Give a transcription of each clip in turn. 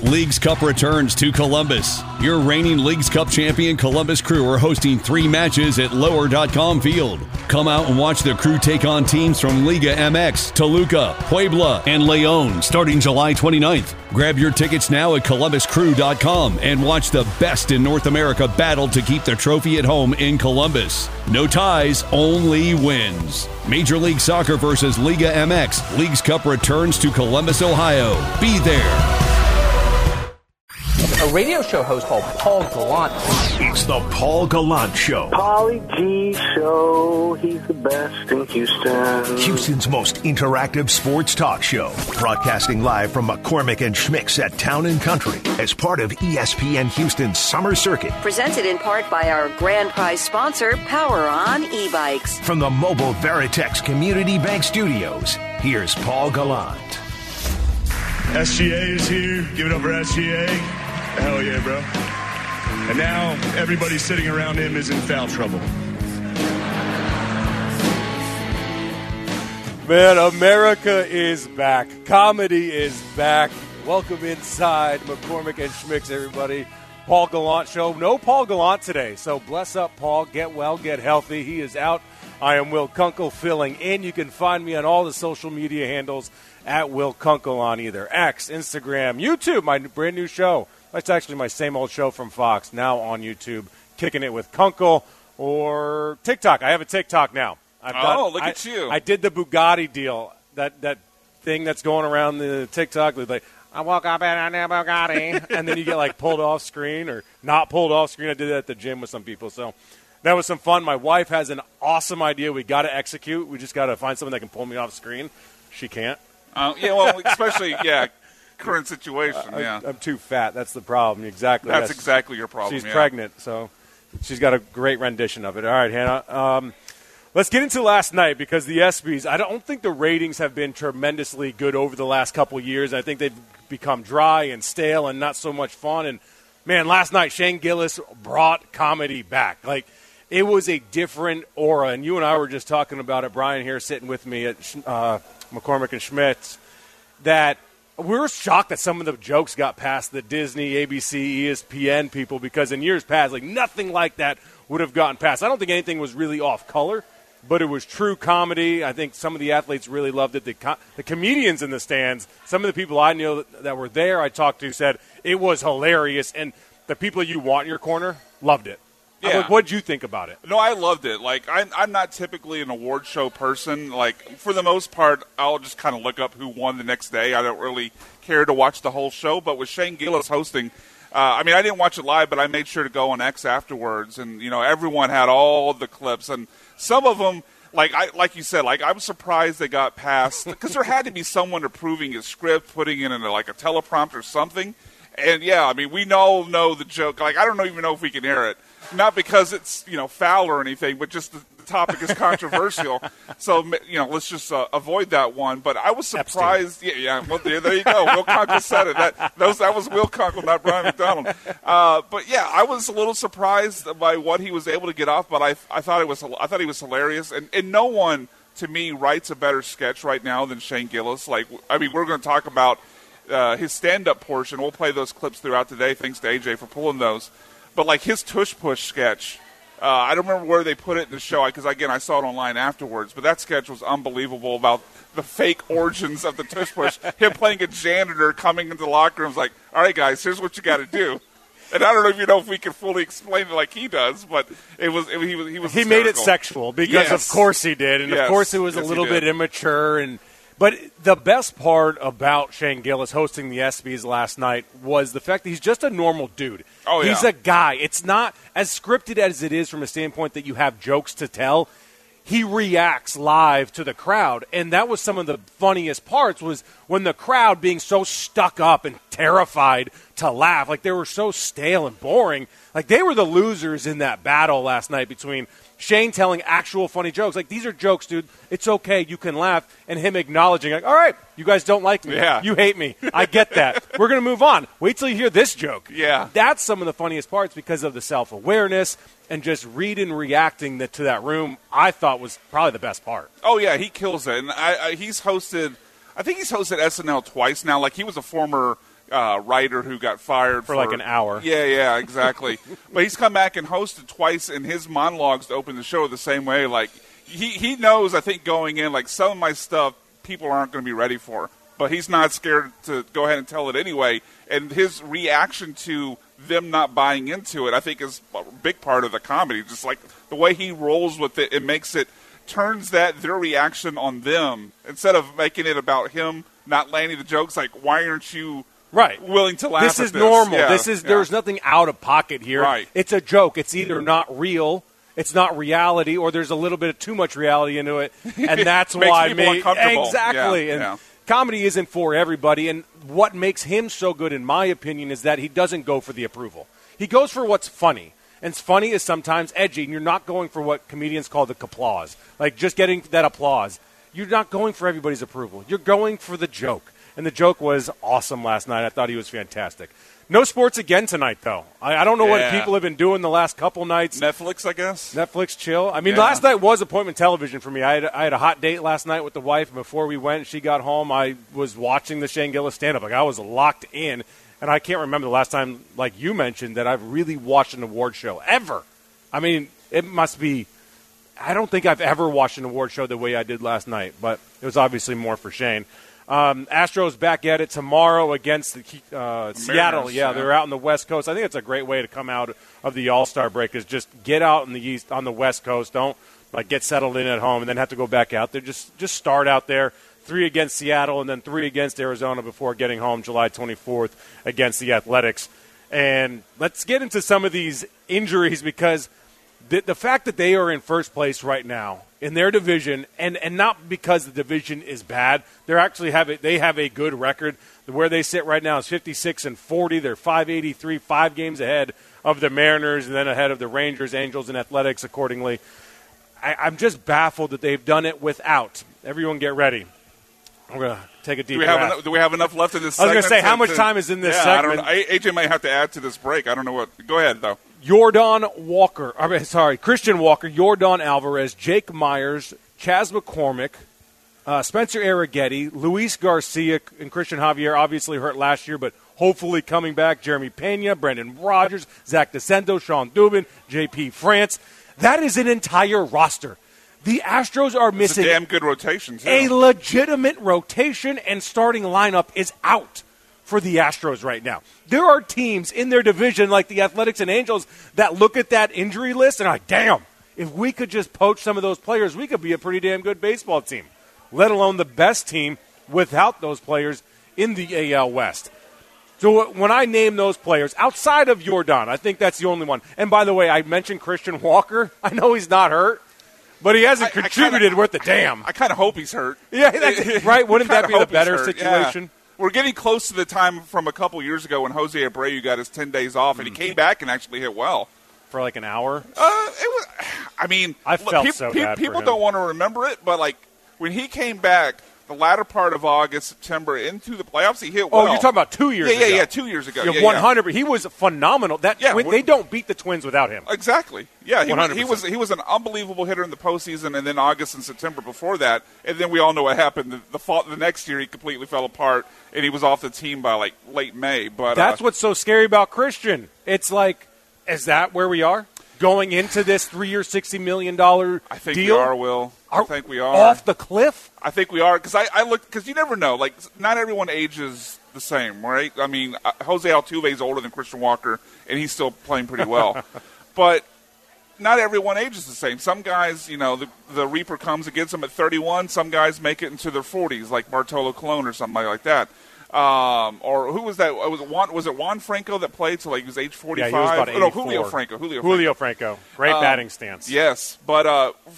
Leagues Cup returns to Columbus. Your reigning Leagues Cup champion Columbus Crew are hosting 3 matches at Lower.com Field. Come out and watch the Crew take on teams from Liga MX, Toluca, Puebla, and Leon starting July 29th. Grab your tickets now at ColumbusCrew.com and watch the best in North America battle to keep the trophy at home in Columbus. No ties, only wins. Major League Soccer versus Liga MX. Leagues Cup returns to Columbus, Ohio. Be there. A radio show host called Paul Gallant. It's the Paul Gallant Show. Paulie G Show. He's the best in Houston. Houston's most interactive sports talk show. Broadcasting live from McCormick and Schmick's at Town and Country as part of ESPN Houston's Summer Circuit. Presented in part by our grand prize sponsor, Power On E-Bikes. From the Mobile Veritex Community Bank Studios, here's Paul Gallant. SGA is here. Give it up for SGA. Hell yeah, bro. And now everybody sitting around him is in foul trouble. Man, America is back. Comedy is back. Welcome inside McCormick and Schmick's, everybody. Paul Gallant Show. No Paul Gallant today, so bless up, Paul. Get well, get healthy. He is out. I am Will Kunkel filling in. You can find me on all the social media handles at Will Kunkel on either X, Instagram, YouTube, my brand new show. That's actually my same old show from Fox, now on YouTube, Kicking It with Kunkel, or TikTok. I have a TikTok now. Look at you. I did the Bugatti deal, that thing that's going around the TikTok. Like, I woke up in a new Bugatti, and then you get, like, pulled off screen or not pulled off screen. I did that at the gym with some people, so that was some fun. My wife has an awesome idea we got to execute. We just got to find someone that can pull me off screen. She can't. Especially, current situation, I'm too fat. That's the problem. Exactly. That's exactly your problem. She's pregnant, so she's got a great rendition of it. All right, Hannah. Let's get into last night because the ESPYs, I don't think the ratings have been tremendously good over the last couple of years. I think they've become dry and stale and not so much fun. And, man, last night Shane Gillis brought comedy back. Like, it was a different aura. And you and I were just talking about it, Brian here sitting with me at McCormick and Schmidt, that we were shocked that some of the jokes got past the Disney, ABC, ESPN people because in years past, like nothing like that would have gotten past. I don't think anything was really off color, but it was true comedy. I think some of the athletes really loved it. The comedians in the stands, some of the people I knew that were there I talked to said it was hilarious, and the people you want in your corner loved it. Yeah. Like, what'd you think about it? No, I loved it. Like, I'm not typically an award show person. Like, for the most part, I'll just kind of look up who won the next day. I don't really care to watch the whole show. But with Shane Gillis hosting, I didn't watch it live, but I made sure to go on X afterwards. And, everyone had all the clips. And some of them, like you said, I'm surprised they got past. Because there had to be someone approving his script, putting it in a teleprompter or something. And, we all know the joke. I don't even know if we can hear it. Not because it's, foul or anything, but just the topic is controversial. So, let's just avoid that one. But I was surprised. Epstein. Well, there you go. Will Kunkel said it. That was Will Kunkel, not Brian McDonald. I was a little surprised by what he was able to get off. But I thought he was hilarious. And no one, to me, writes a better sketch right now than Shane Gillis. We're going to talk about his stand-up portion. We'll play those clips throughout today. Thanks to AJ for pulling those. But, his Tush Push sketch, I don't remember where they put it in the show because, again, I saw it online afterwards. But that sketch was unbelievable about the fake origins of the Tush Push. Him playing a janitor coming into the locker room was like, all right, guys, here's what you got to do. And I don't know if we can fully explain it like he does, but he was He made it sexual because, of course, he did. And, of course, it was a little bit immature. But the best part about Shane Gillis hosting the ESPYs last night was the fact that he's just a normal dude. Oh, yeah. He's a guy. It's not as scripted as it is from a standpoint that you have jokes to tell. He reacts live to the crowd, and that was some of the funniest parts was when the crowd being so stuck up and terrified to laugh. They were so stale and boring. They were the losers in that battle last night between Shane telling actual funny jokes. These are jokes, dude. It's okay. You can laugh. And him acknowledging, all right, you guys don't like me. Yeah. You hate me. I get that. We're going to move on. Wait till you hear this joke. Yeah. That's some of the funniest parts because of the self-awareness and just reading and reacting to that room, I thought was probably the best part. Oh, yeah, he kills it. And he's hosted – I think he's hosted SNL twice now. He was a former writer who got fired for like an hour. Yeah, exactly. But he's come back and hosted twice, and his monologues to open the show the same way. Like he knows, I think, going in, like some of my stuff people aren't going to be ready for, but he's not scared to go ahead and tell it anyway. And his reaction to them not buying into it, I think, is a big part of the comedy. Just like the way he rolls with it, turns their reaction on them instead of making it about him not landing the jokes. Like, why aren't you willing to laugh at this? This is normal. There's nothing out of pocket here. Right. It's a joke. It's either not real, it's not reality, or there's a little bit of too much reality into it, and that's why people uncomfortable. Exactly. Comedy isn't for everybody, and what makes him so good, in my opinion, is that he doesn't go for the approval. He goes for what's funny. And funny is sometimes edgy, and you're not going for what comedians call the applause, like just getting that applause. You're not going for everybody's approval. You're going for the joke. And the joke was awesome last night. I thought he was fantastic. No sports again tonight, though. I don't know what people have been doing the last couple nights. Netflix, I guess. Netflix chill. I mean, last night was appointment television for me. I had a hot date last night with the wife. And before we went, she got home. I was watching the Shane Gillis stand-up. Like, I was locked in. And I can't remember the last time, like you mentioned, that I've really watched an award show ever. I mean, it must be – I don't think I've ever watched an award show the way I did last night. But it was obviously more for Shane. Astros back at it tomorrow against the Seattle. Yeah, they're out on the West Coast. I think it's a great way to come out of the All-Star break is just get out in the East on the West Coast. Don't get settled in at home and then have to go back out there. Just start out there. 3 against Seattle and then 3 against Arizona before getting home July 24th against the Athletics. And let's get into some of these injuries because the fact that they are in first place right now in their division, and not because the division is bad, they have a good record. Where they sit right now is 56-40. They're 583, 5 games ahead of the Mariners and then ahead of the Rangers, Angels, and Athletics accordingly. I'm just baffled that they've done it without. Everyone get ready. We're going to take a deep breath. Do we have enough left in this segment? I was going to say, how much time is in this segment? I don't know. AJ might have to add to this break. I don't know what. Go ahead, though. Christian Walker, Yordan Alvarez, Jake Myers, Chas McCormick, Spencer Arrighetti, Luis Garcia, and Christian Javier, obviously hurt last year, but hopefully coming back. Jeremy Pena, Brendan Rodgers, Zach DeCento, Sean Dubin, J.P. France. That is an entire roster. The Astros are missing a damn good rotation, too. A legitimate rotation, and starting lineup is out for the Astros right now. There are teams in their division like the Athletics and Angels that look at that injury list and are like, damn, if we could just poach some of those players, we could be a pretty damn good baseball team, let alone the best team without those players in the AL West. So when I name those players, outside of Yordan, I think that's the only one. And by the way, I mentioned Christian Walker. I know he's not hurt. But he hasn't contributed worth a damn. I kind of hope he's hurt. Yeah, that's right. Wouldn't that be the better situation? Yeah. We're getting close to the time from a couple years ago when Jose Abreu got his 10 days off, and he came back and actually hit well. For like an hour? It was. I mean, I felt so bad people for him. Don't want to remember it, but like when he came back, the latter part of August, September, into the playoffs, he hit well. Oh, you're talking about 2 years ago. Yeah, 2 years ago. Yeah, 100. He was phenomenal. They don't beat the Twins without him. Exactly. Yeah, he was an unbelievable hitter in the postseason, and then August and September before that, and then we all know what happened. The next year, he completely fell apart, and he was off the team by like late May. But that's what's so scary about Christian. It's like, is that where we are? Going into this 3-year, $60 million deal? I think we are, Will. I think we are. Off the cliff? I think we are, because I look, because you never know. Like, not everyone ages the same, right? I mean, Jose Altuve is older than Christian Walker, and he's still playing pretty well. But not everyone ages the same. Some guys, the Reaper comes and gets them at 31. Some guys make it into their 40s, like Bartolo Colon or something like that. Or who was that? Was it Juan Franco that played till he was age 45? Yeah, he was about 84. Julio Franco. Great batting stance. Yes, but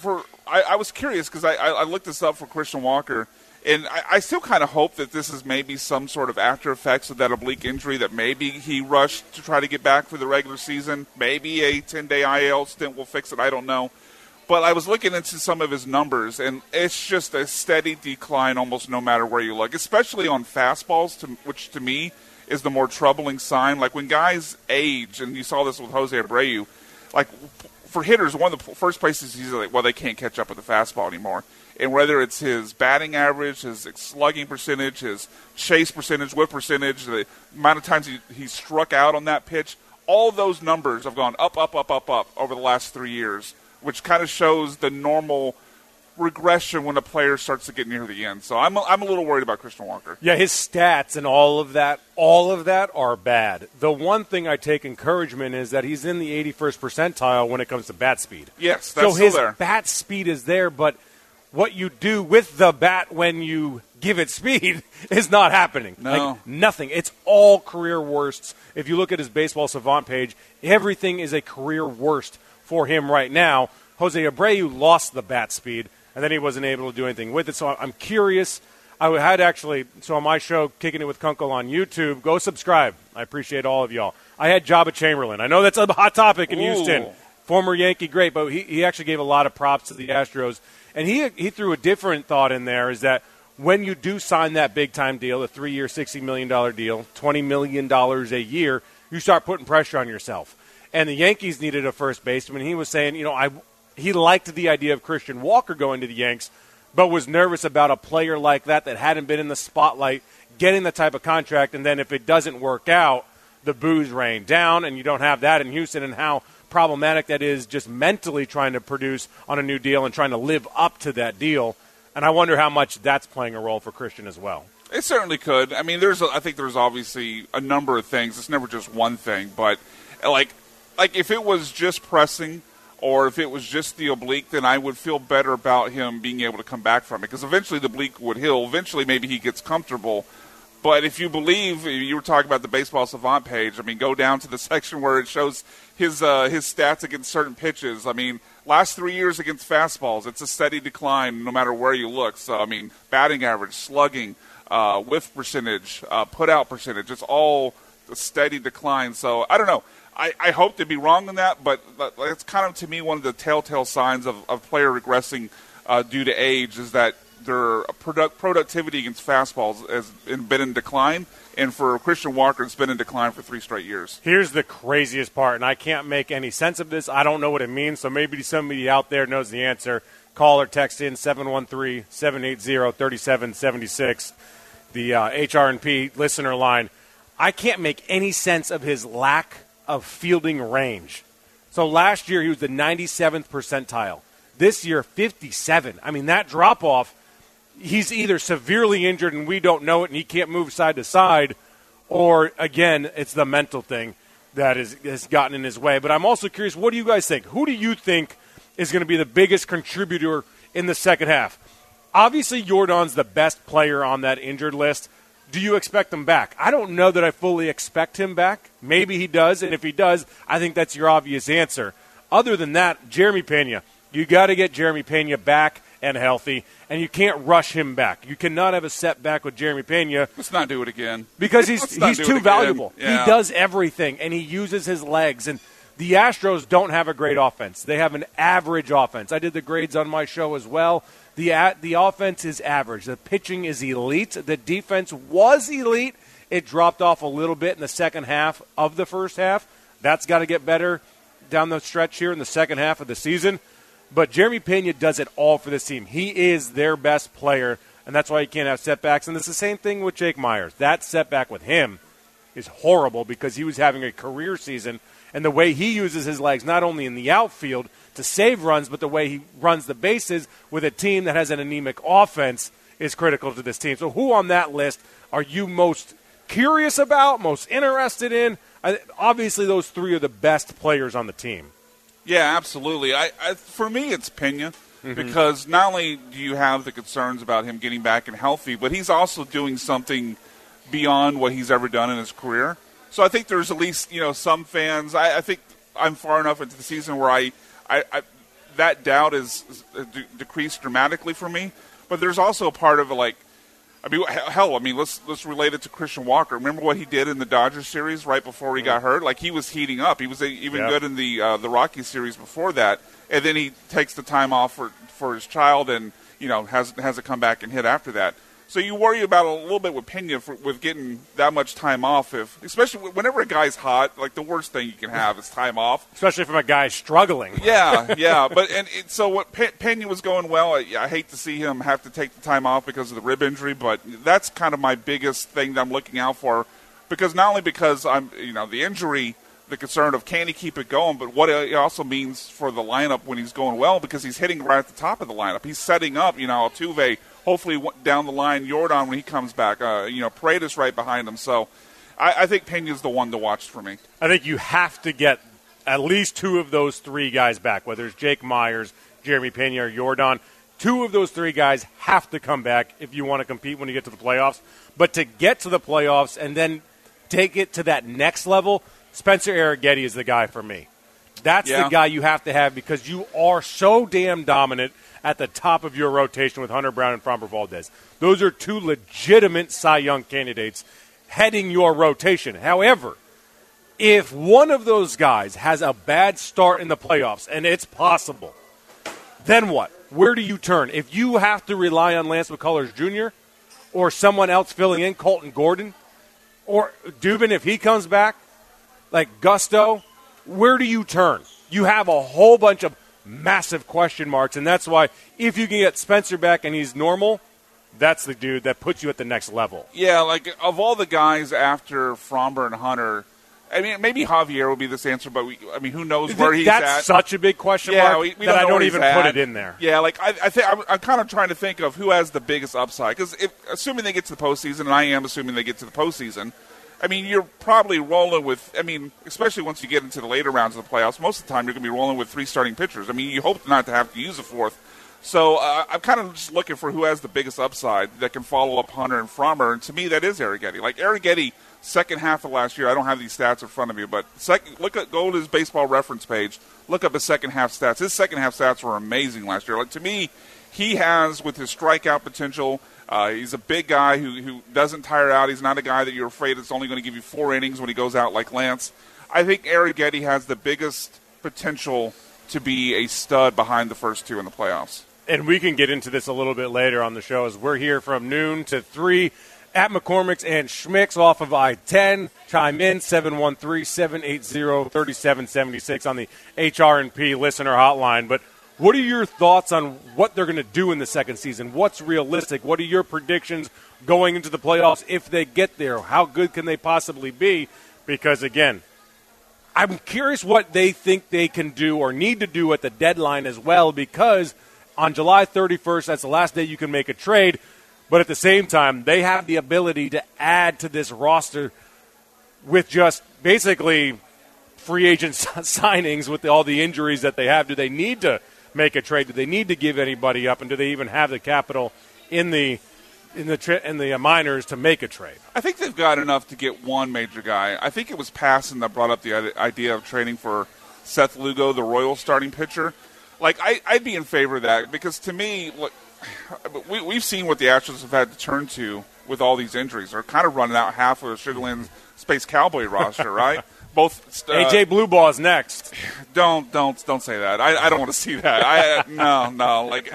I was curious because I looked this up for Christian Walker, and I still kind of hope that this is maybe some sort of after effects of that oblique injury, that maybe he rushed to try to get back for the regular season. Maybe a 10-day IL stint will fix it. I don't know. But I was looking into some of his numbers, and it's just a steady decline almost no matter where you look, especially on fastballs, which to me is the more troubling sign. Like when guys age, and you saw this with Jose Abreu, like for hitters, one of the first places he's like, well, they can't catch up with the fastball anymore. And whether it's his batting average, his slugging percentage, his chase percentage, whip percentage, the amount of times he struck out on that pitch, all those numbers have gone up over the last 3 years, which kind of shows the normal regression when a player starts to get near the end. So I'm a little worried about Christian Walker. Yeah, his stats and all of that are bad. The one thing I take encouragement is that he's in the 81st percentile when it comes to bat speed. Yes, that's so his still there. Bat speed is there, but what you do with the bat when you give it speed is not happening. No. Like, nothing. It's all career worsts. If you look at his Baseball Savant page, everything is a career worst for him right now. Jose Abreu lost the bat speed, and then he wasn't able to do anything with it. So I'm curious. I had actually, so on my show, Kicking It with Kunkel on YouTube, go subscribe. I appreciate all of y'all. I had Jabba Chamberlain. I know that's a hot topic in Houston. Former Yankee great, but he actually gave a lot of props to the Astros. And he threw a different thought in there, is that when you do sign that big-time deal, a 3-year, $60 million deal, $20 million a year, you start putting pressure on yourself. And the Yankees needed a first baseman. He was saying, he liked the idea of Christian Walker going to the Yanks, but was nervous about a player like that hadn't been in the spotlight, getting the type of contract, and then if it doesn't work out, the boos rain down, and you don't have that in Houston, and how problematic that is just mentally trying to produce on a new deal and trying to live up to that deal. And I wonder how much that's playing a role for Christian as well. It certainly could. I mean, I think there's obviously a number of things. It's never just one thing, but like if it was just pressing or if it was just the oblique, then I would feel better about him being able to come back from it, because eventually the oblique would heal. Eventually maybe he gets comfortable. But if you believe, you were talking about the Baseball Savant page, I mean, go down to the section where it shows his stats against certain pitches. I mean, last 3 years against fastballs, it's a steady decline no matter where you look. So, I mean, batting average, slugging, whiff percentage, put-out percentage, it's all a steady decline. So, I don't know. I hope to be wrong on that, but it's kind of, to me, one of the telltale signs of player regressing due to age is that their productivity against fastballs has been in decline, and for Christian Walker, it's been in decline for 3 straight years. Here's the craziest part, and I can't make any sense of this. I don't know what it means, so maybe somebody out there knows the answer. Call or text in 713-780-3776, the HR&P listener line. I can't make any sense of his lack of fielding range. So last year, he was the 97th percentile. This year, 57. I mean, that drop-off, he's either severely injured and we don't know it and he can't move side to side, or, again, it's the mental thing that has gotten in his way. But I'm also curious, what do you guys think? Who do you think is going to be the biggest contributor in the second half? Obviously, Yordan's the best player on that injured list. Do you expect him back? I don't know that I fully expect him back. Maybe he does, and if he does, I think that's your obvious answer. Other than that, Jeremy Pena. You got to get Jeremy Pena back and healthy, and you can't rush him back. You cannot have a setback with Jeremy Pena. Let's not do it again. Because he's too valuable. Yeah. He does everything, and he uses his legs. And the Astros don't have a great offense. They have an average offense. I did the grades on my show as well. The offense is average. The pitching is elite. The defense was elite. It dropped off a little bit in the second half of the first half. That's got to get better down the stretch here in the second half of the season. But Jeremy Pena does it all for this team. He is their best player, and that's why you can't have setbacks. And it's the same thing with Jake Myers. That setback with him is horrible because he was having a career season, and the way he uses his legs, not only in the outfield to save runs, but the way he runs the bases with a team that has an anemic offense is critical to this team. So who on that list are you most curious about, most interested in? Obviously, those three are the best players on the team. Yeah, absolutely. For me, it's Pena, because not only do you have the concerns about him getting back and healthy, but he's also doing something beyond what he's ever done in his career. So I think there's at least some fans. I think I'm far enough into the season where I that doubt is decreased dramatically for me. But there's also a part of it, like, let's relate it to Christian Walker. Remember what he did in the Dodgers series right before he got hurt? Like, he was heating up. He was even good in the Rockies series before that. And then he takes the time off for his child and, has to come back and hit after that. So you worry about a little bit with Pena with getting that much time off, especially whenever a guy's hot. Like the worst thing you can have is time off, especially from a guy struggling. Yeah. But so what Pena was going well. I hate to see him have to take the time off because of the rib injury, but that's kind of my biggest thing that I'm looking out for, because not only because I'm the injury, the concern of can he keep it going, but what it also means for the lineup when he's going well, because he's hitting right at the top of the lineup. He's setting up, Altuve. Hopefully down the line, Jordan when he comes back. Paredes right behind him. So I think Pena's the one to watch for me. I think you have to get at least two of those three guys back, whether it's Jake Myers, Jeremy Pena, or Jordan. Two of those three guys have to come back if you want to compete when you get to the playoffs. But to get to the playoffs and then take it to that next level, Spencer Arrighetti is the guy for me. That's the guy you have to have, because you are so damn dominant at the top of your rotation with Hunter Brown and Framber Valdez. Those are two legitimate Cy Young candidates heading your rotation. However, if one of those guys has a bad start in the playoffs, and it's possible, then what? Where do you turn? If you have to rely on Lance McCullers Jr. or someone else filling in, Colton Gordon, or Dubin if he comes back, like Gusto, where do you turn? You have a whole bunch of massive question marks, and that's why if you can get Spencer back and he's normal, that's the dude that puts you at the next level. Yeah, like of all the guys after Framber and Hunter, I mean, maybe Javier will be this answer, but who knows where he's at? That's such a big question mark that I don't even put it in there. Yeah, like I think I'm kind of trying to think of who has the biggest upside, because assuming they get to the postseason, and I am assuming they get to the postseason, you're probably rolling with, especially once you get into the later rounds of the playoffs, most of the time you're going to be rolling with three starting pitchers. You hope not to have to use a fourth. So I'm kind of just looking for who has the biggest upside that can follow up Hunter and Framber, and to me that is Arrighetti. Like Arrighetti, second half of last year, I don't have these stats in front of me, but go to his Baseball Reference page, look up his second half stats. His second half stats were amazing last year. Like to me, he has, with his strikeout potential, he's a big guy who doesn't tire out. He's not a guy that you're afraid is only going to give you 4 innings when he goes out like Lance. I think Arrighetti has the biggest potential to be a stud behind the first two in the playoffs. And we can get into this a little bit later on the show, as we're here from noon to 3 at McCormick's and Schmick's off of I-10. Chime in, 713-780-3776 on the HR&P listener hotline. But what are your thoughts on what they're going to do in the second season? What's realistic? What are your predictions going into the playoffs if they get there? How good can they possibly be? Because, again, I'm curious what they think they can do or need to do at the deadline as well, because on July 31st, that's the last day you can make a trade. But at the same time, they have the ability to add to this roster with just basically free agent signings with all the injuries that they have. Do they need to make a trade? Do they need to give anybody up? And do they even have the capital in the minors to make a trade? I think they've got enough to get one major guy. I think it was Passan that brought up the idea of trading for Seth Lugo, the Royals starting pitcher. Like, I'd be in favor of that, because to me, look, we've seen what the Astros have had to turn to with all these injuries. They're kind of running out half of Sugarland's Space Cowboy roster, right? Both AJ Blue Ball's next. Don't say that. I don't want to see that. No. Like,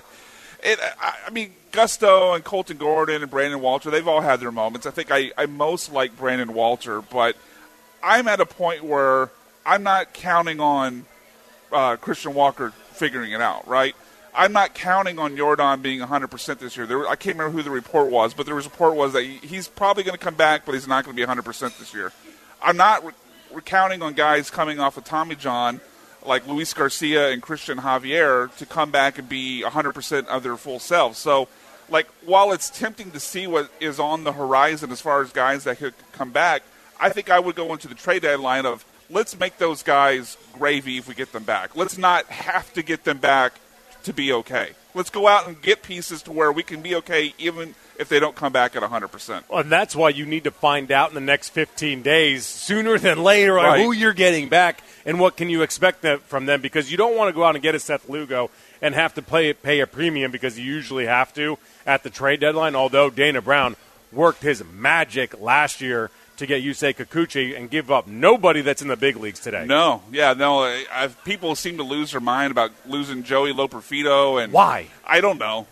Gusto and Colton Gordon and Brandon Walter, they've all had their moments. I think I most like Brandon Walter, but I'm at a point where I'm not counting on Christian Walker figuring it out, right? I'm not counting on Jordan being 100% this year. I can't remember who the report was, but the report was that he's probably going to come back, but he's not going to be 100% this year. I'm not counting on guys coming off of Tommy John like Luis Garcia and Christian Javier to come back and be 100% of their full selves. So, like, while it's tempting to see what is on the horizon as far as guys that could come back, I think I would go into the trade deadline of, let's make those guys gravy if we get them back. Let's not have to get them back to be okay. Let's go out and get pieces to where we can be okay even if they don't come back at 100%. Well, and that's why you need to find out in the next 15 days, sooner than later, on who you're getting back and what can you expect from them, because you don't want to go out and get a Seth Lugo and have to pay a premium, because you usually have to at the trade deadline, although Dana Brown worked his magic last year to get Yusei Kikuchi and give up nobody that's in the big leagues today. People seem to lose their mind about losing Joey Loperfido. And why? I don't know.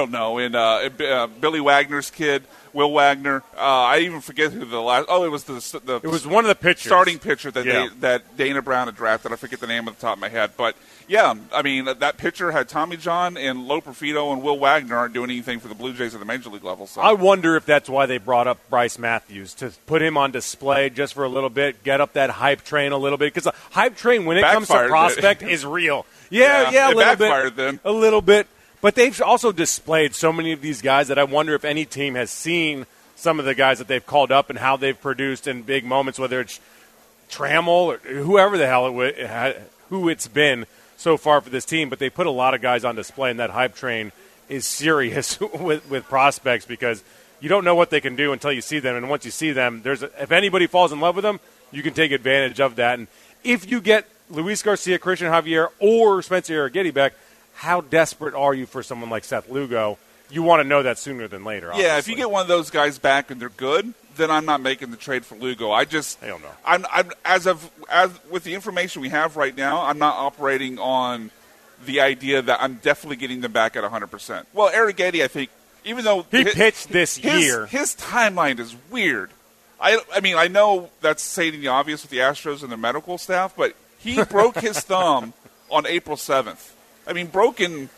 And Billy Wagner's kid, Will Wagner. I even forget who the last. Oh, it was the. It was one of the pitchers, starting pitcher that Dana Brown had drafted. I forget the name off the top of my head, but yeah, I mean that pitcher had Tommy John and Lo Perfido, and Will Wagner aren't doing anything for the Blue Jays at the major league level. So I wonder if that's why they brought up Bryce Matthews, to put him on display just for a little bit, get up that hype train a little bit, because the hype train when it comes to prospect is real. Yeah, a little bit. Then. A little bit. But they've also displayed so many of these guys that I wonder if any team has seen some of the guys that they've called up and how they've produced in big moments, whether it's Trammell or whoever the hell who it's been so far for this team. But they put a lot of guys on display, and that hype train is serious with prospects, because you don't know what they can do until you see them. And once you see them, if anybody falls in love with them, you can take advantage of that. And if you get Luis Garcia, Christian Javier, or Spencer Arrighetti back, how desperate are you for someone like Seth Lugo? You want to know that sooner than later. Obviously. Yeah, if you get one of those guys back and they're good, then I'm not making the trade for Lugo. I don't know. I'm as with the information we have right now, I'm not operating on the idea that I'm definitely getting them back at 100%. Well, Arrighetti, I think, even though he pitched this year, his timeline is weird. I mean, I know that's stating the obvious with the Astros and their medical staff, but he broke his thumb on April 7th. I mean, broken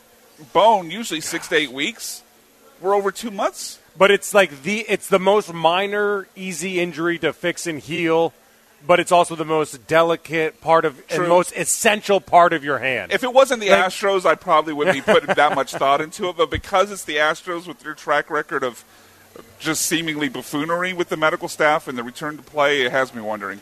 bone, usually 6 to 8 weeks. We're over 2 months. But it's like it's the most minor, easy injury to fix and heal, but it's also the most delicate part of and most essential part of your hand. If it wasn't the Astros, I probably wouldn't be putting that much thought into it. But because it's the Astros with their track record of just seemingly buffoonery with the medical staff and the return to play, it has me wondering.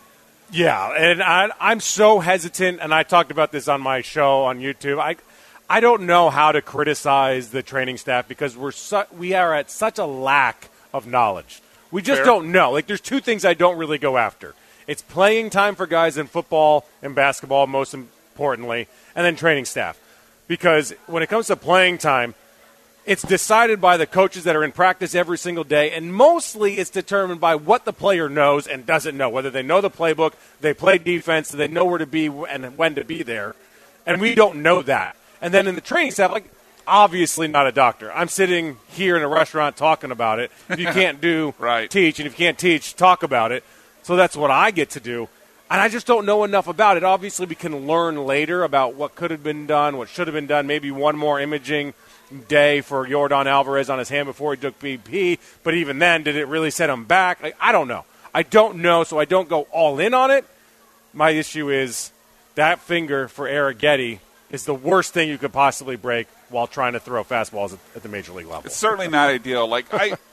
Yeah, and I'm so hesitant, and I talked about this on my show on YouTube. I don't know how to criticize the training staff because we are at such a lack of knowledge. We just don't know. Like, there's two things I don't really go after. It's playing time for guys in football and basketball, most importantly, and then training staff. Because when it comes to playing time, it's decided by the coaches that are in practice every single day, and mostly it's determined by what the player knows and doesn't know, whether they know the playbook, they play defense, they know where to be and when to be there, and we don't know that. And then in the training staff, like, obviously not a doctor. I'm sitting here in a restaurant talking about it. If you can't do, teach, and if you can't teach, talk about it. So that's what I get to do. And I just don't know enough about it. Obviously, we can learn later about what could have been done, what should have been done, maybe one more imaging day for Yordan Alvarez on his hand before he took BP. But even then, did it really set him back? Like, I don't know. I don't know, so I don't go all in on it. My issue is that finger for Arrighetti is the worst thing you could possibly break while trying to throw fastballs at the major league level. It's certainly not ideal. Like,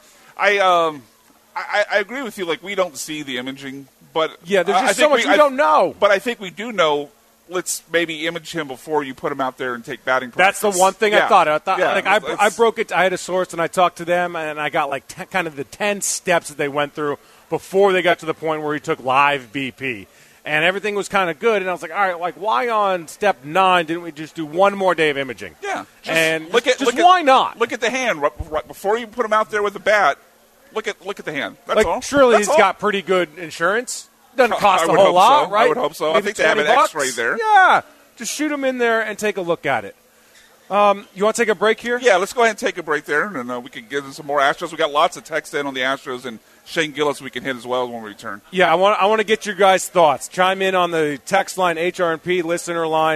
I agree with you. Like, we don't see the imaging, but yeah, there's just so much we don't know. But I think we do know. Let's maybe image him before you put him out there and take batting practice. That's the one thing I thought. I broke it. I had a source, and I talked to them, and I got like kind of the 10 steps that they went through before they got to the point where he took live BP. And everything was kind of good, and I was like, all right, like, why on step 9 didn't we just do one more day of imaging? Yeah. Why not? Look at the hand right before you put him out there with the bat. Look at the hand. That's all. Surely he's got pretty good insurance. Doesn't cost a whole lot, right? I would hope so. Maybe I think they have an X-ray there. Yeah. Just shoot him in there and take a look at it. You want to take a break here? Yeah, let's go ahead and take a break there, and we can get into some more Astros. We got lots of text in on the Astros, and Shane Gillis we can hit as well when we return. Yeah, I want to get your guys' thoughts. Chime in on the text line, HRP listener line,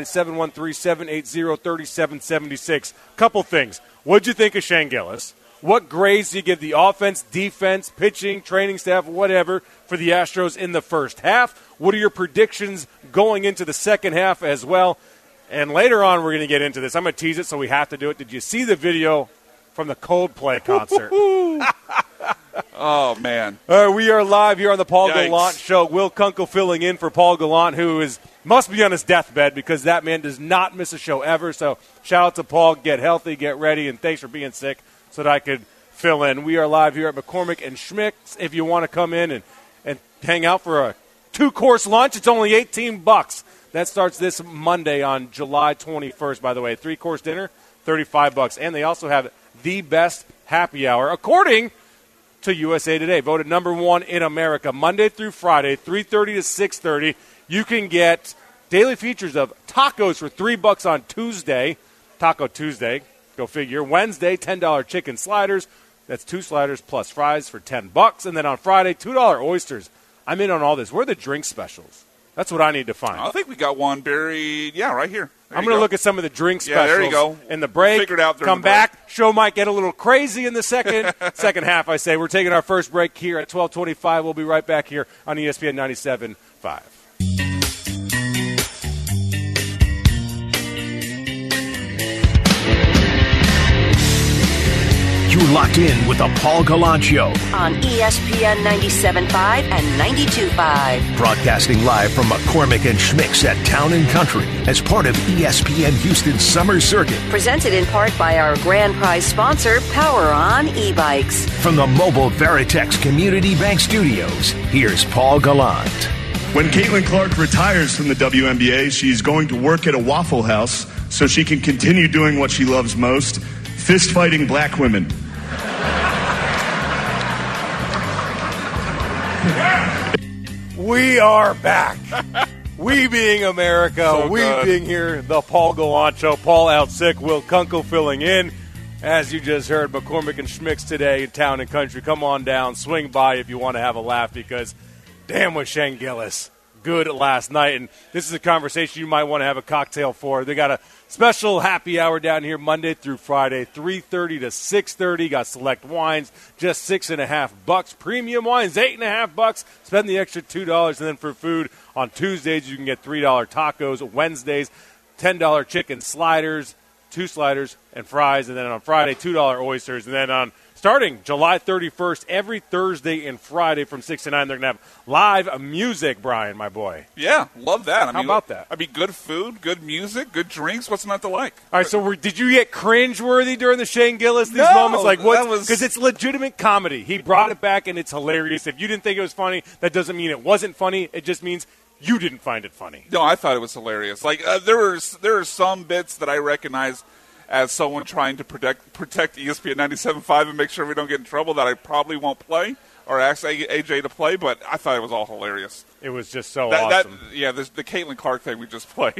713-780-3776. Couple things. What'd you think of Shane Gillis? What grades do you give the offense, defense, pitching, training staff, whatever, for the Astros in the first half? What are your predictions going into the second half as well? And later on, we're going to get into this. I'm going to tease it, so we have to do it. Did you see the video from the Coldplay concert? Oh, man. We are live here on the Paul Gallant Show. Will Kunkel filling in for Paul Gallant, who must be on his deathbed because that man does not miss a show ever. So shout out to Paul. Get healthy, get ready, and thanks for being sick so that I could fill in. We are live here at McCormick and Schmick's. If you want to come in and hang out for a 2-course lunch, it's only $18. That starts this Monday on July 21st, by the way. 3-course dinner, $35. And they also have the best happy hour, according to USA Today, voted number 1 in America. Monday through Friday, 3:30 to 6:30. You can get daily features of tacos for $3 on Tuesday, Taco Tuesday, go figure. Wednesday, $10 chicken sliders. That's 2 sliders plus fries for $10. And then on Friday, $2 oysters. I'm in on all this. Where are the drink specials? That's what I need to find. I think we got one buried, right here. I'm going to look at some of the drink specials. Yeah, there you go. In the break, Figure it out come back. Show might get a little crazy in the second half, I say. We're taking our first break here at 12:25. We'll be right back here on ESPN 97.5. You're locked in with the Paul Gallant Show. On ESPN 97.5 and 92.5. Broadcasting live from McCormick and Schmick's at Town and Country as part of ESPN Houston's Summer Circuit. Presented in part by our grand prize sponsor, Power On e-bikes. From the mobile Veritex Community Bank Studios, here's Paul Gallant. When Caitlin Clark retires from the WNBA, she's going to work at a Waffle House so she can continue doing what she loves most, fist-fighting black women. We are back. We being America, So we good. being here, the Paul Gallant Show. Paul out sick, Will Kunkel filling in. As you just heard, McCormick and Schmick's today in Town and Country. Come on down, swing by if you want to have a laugh, because damn was Shane Gillis good last night. And this is a conversation you might want to have a cocktail for. They got a special happy hour down here Monday through Friday, 3:30 to 6:30. Got select wines, just $6.50. Premium wines, $8.50. Spend the extra $2. And then for food, on Tuesdays you can get $3 tacos. Wednesdays, $10 chicken sliders, 2 sliders and fries. And then on Friday, $2 oysters. And then on starting July 31st, every Thursday and Friday from 6 to 9, they're going to have live music, Brian, my boy. Yeah, love that. How about that? I mean, good food, good music, good drinks. What's not to like? All right, so did you get cringeworthy during the Shane Gillis, these No, moments? Like what? that was- Because it's legitimate comedy. He brought it back, and it's hilarious. If you didn't think it was funny, that doesn't mean it wasn't funny. It just means you didn't find it funny. No, I thought it was hilarious. Like there are some bits that I recognize as someone trying to protect ESPN 97.5 and make sure we don't get in trouble that I probably won't play or ask AJ to play, but I thought it was all hilarious. It was just so awesome. The Caitlin Clark thing we just played.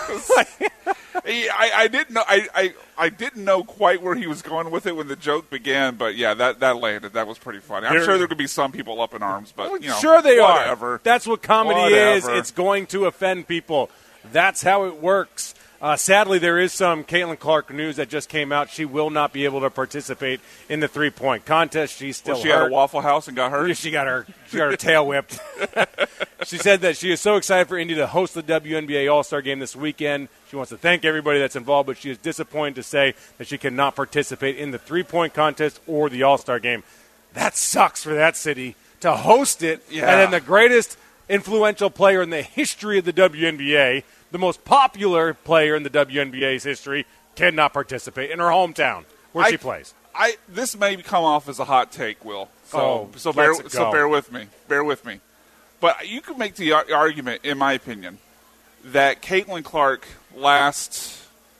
I didn't know. I didn't know quite where he was going with it when the joke began, but yeah, that landed. That was pretty funny. I'm sure there could be some people up in arms, but sure they whatever. are. That's what comedy is. Whatever. It's going to offend people. That's how it works. Sadly, there is some Caitlin Clark news that just came out. She will not be able to participate in the 3-point contest. She's still She hurt. had a Waffle House and got hurt. She got her tail whipped. She said that she is so excited for Indy to host the WNBA All-Star Game this weekend. She wants to thank everybody that's involved, but she is disappointed to say that she cannot participate in the 3-point contest or the All-Star Game. That sucks for that city to host it, Yeah. and then the greatest influential player in the history of the WNBA, the most popular player in the WNBA's history, cannot participate in her hometown where she plays. This may come off as a hot take, Will. So let's go. bear with me. Bear with me. But you could make the argument, in my opinion, that Caitlin Clark last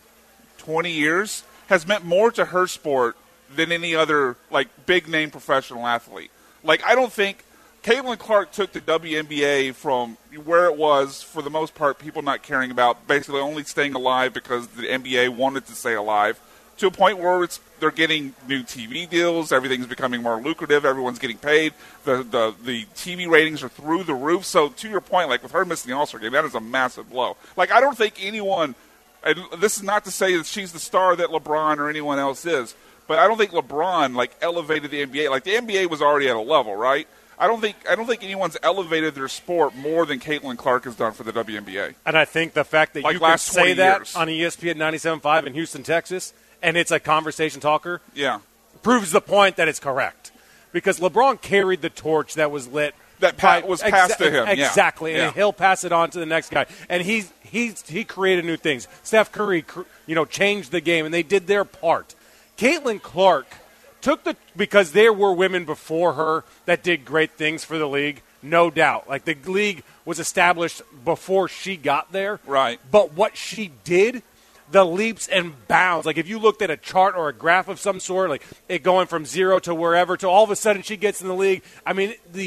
20 years has meant more to her sport than any other big name professional athlete. I don't think Caitlin Clark took the WNBA from where it was, for the most part, people not caring about, basically only staying alive because the NBA wanted to stay alive, to a point where they're getting new TV deals, everything's becoming more lucrative, everyone's getting paid, the TV ratings are through the roof. So to your point, with her missing the All-Star game, that is a massive blow. I don't think anyone, and this is not to say that she's the star that LeBron or anyone else is, but I don't think LeBron elevated the NBA. The NBA was already at a level, right? I don't think anyone's elevated their sport more than Caitlin Clark has done for the WNBA. And I think the fact that you can last say 20 that years. on ESPN 97.5 in Houston, Texas, and it's a conversation talker, Yeah. proves the point that it's correct. Because LeBron carried the torch that was lit. That was passed to him. Yeah. Exactly, and Yeah. he'll pass it on to the next guy. And he created new things. Steph Curry, changed the game, and they did their part. Caitlin Clark because there were women before her that did great things for the league, no doubt. The league was established before she got there. Right. But what she did, the leaps and bounds, if you looked at a chart or a graph of some sort, it going from zero to wherever to all of a sudden she gets in the league, I mean, the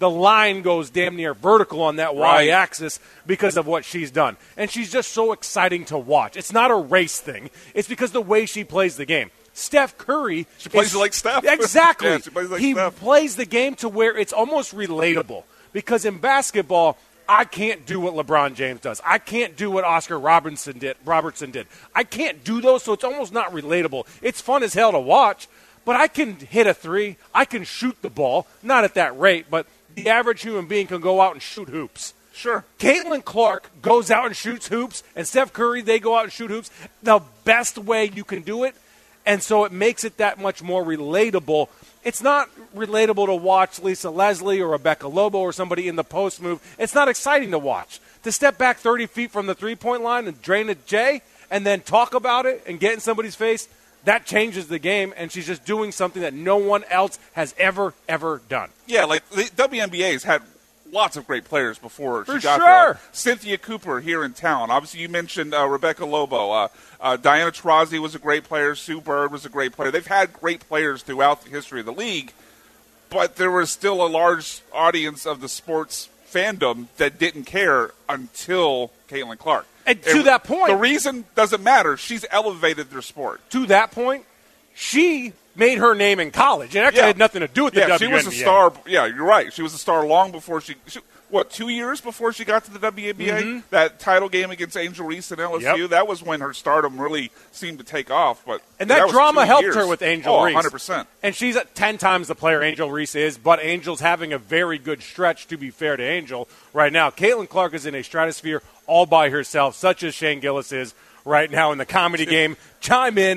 the line goes damn near vertical on that y-axis because of what she's done. And she's just so exciting to watch. It's not a race thing. It's because the way she plays the game. Steph Curry. She plays it like Steph. Exactly. Yeah, she plays like he Steph. plays the game to where it's almost relatable. Because in basketball, I can't do what LeBron James does. I can't do what Oscar Robertson did. I can't do those, so it's almost not relatable. It's fun as hell to watch, but I can hit a three. I can shoot the ball, not at that rate, but the average human being can go out and shoot hoops. Sure. Caitlin Clark goes out and shoots hoops, and Steph Curry, they go out and shoot hoops. The best way you can do it, and so it makes it that much more relatable. It's not relatable to watch Lisa Leslie or Rebecca Lobo or somebody in the post move. It's not exciting to watch. To step back 30 feet from the three-point line and drain a J and then talk about it and get in somebody's face, that changes the game, and she's just doing something that no one else has ever done. Yeah, like the WNBA's had lots of great players before she got sure. there. Cynthia Cooper here in town. Obviously, you mentioned Rebecca Lobo. Diana Taurasi was a great player. Sue Bird was a great player. They've had great players throughout the history of the league, but there was still a large audience of the sports fandom that didn't care until Caitlin Clark. And to that point, the reason doesn't matter. She's elevated their sport. To that point, she made her name in college. It actually had nothing to do with the WNBA. She was a star. Yeah, you're right. She was a star long before she 2 years before she got to the WNBA? Mm-hmm. That title game against Angel Reese and LSU, Yep. that was when her stardom really seemed to take off. And that was drama 2 helped years. her with Angel Reese. 100%. And she's at 10 times the player Angel Reese is, but Angel's having a very good stretch, to be fair to Angel, right now. Caitlin Clark is in a stratosphere all by herself, such as Shane Gillis is right now in the comedy game. Chime in,